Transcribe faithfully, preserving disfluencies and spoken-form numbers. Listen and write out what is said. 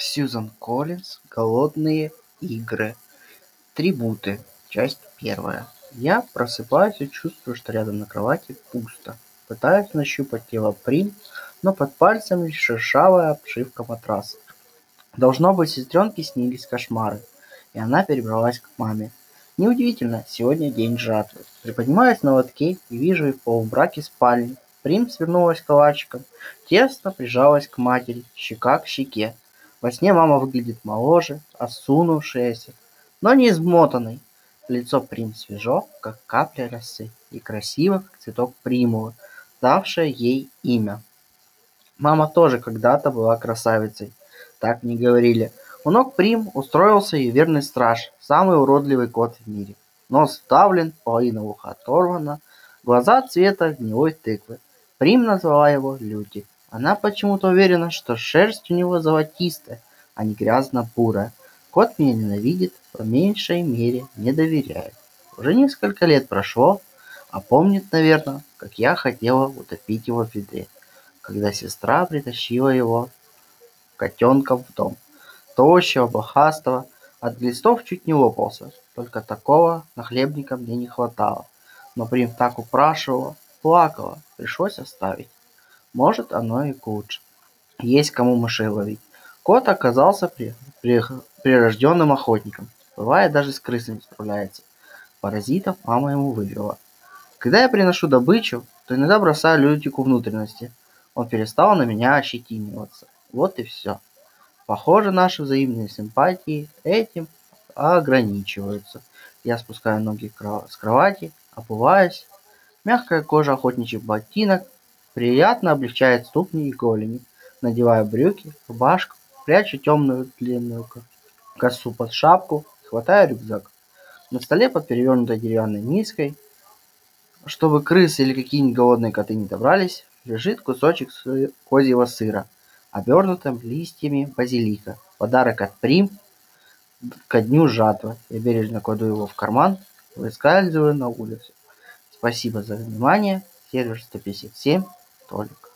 Сьюзан Коллинз «Голодные игры». Трибуты. Часть первая. Я просыпаюсь и чувствую, что рядом на кровати пусто. Пытаюсь нащупать тело Прим, но под пальцами шершавая обшивка матраса. Должно быть, сестренке снились кошмары, и она перебралась к маме. Неудивительно, сегодня день жатвы. Приподнимаюсь на лотке и вижу их в полумраке спальни. Прим свернулась калачиком, тесно прижалась к матери, щека к щеке. Во сне мама выглядит моложе, осунувшаяся, но не измотанной. Лицо Прим свежо, как капля росы, и красиво, как цветок примулы, давшее ей имя. Мама тоже когда-то была красавицей. Так мне говорили. У ног Прим устроился ее верный страж, самый уродливый кот в мире. Нос вдавлен, половина уха оторвана, глаза цвета гнилой тыквы. Прим назвала его Лютик. Она почему-то уверена, что шерсть у него золотистая, а не грязно-бурая. Кот меня ненавидит, по меньшей мере не доверяет. Уже несколько лет прошло, а помнит, наверное, как я хотела утопить его в ведре, когда сестра притащила его котенка в дом. Тощего, блохастого, от глистов чуть не лопался. Только такого нахлебника мне не хватало. Но Прим так упрашивала, плакала, пришлось оставить. Может, оно и к лучшему. Есть кому мышей ловить. Кот оказался при, при, прирожденным охотником. Бывает, даже с крысами справляется. Паразитов мама ему вывела. Когда я приношу добычу, то иногда бросаю Лютику внутренности. Он перестал на меня ощетиниваться. Вот и все. Похоже, наши взаимные симпатии этим ограничиваются. Я спускаю ноги с кровати, обуваюсь. Мягкая кожа охотничьих ботинок приятно облегчает ступни и голени. Надеваю брюки, рубашку, прячу темную длинную косу под шапку, хватаю рюкзак. На столе под перевернутой деревянной миской, чтобы крысы или какие-нибудь голодные коты не добрались, лежит кусочек сы- козьего сыра, обернутым листьями базилика. Подарок от Прим ко дню жатвы. Я бережно кладу его в карман, выскальзываю на улицу. Спасибо за внимание. Сервер сто пятьдесят семь. Толик.